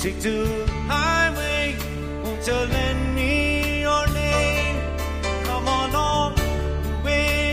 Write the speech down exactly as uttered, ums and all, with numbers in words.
take to the highway. Won't you lend me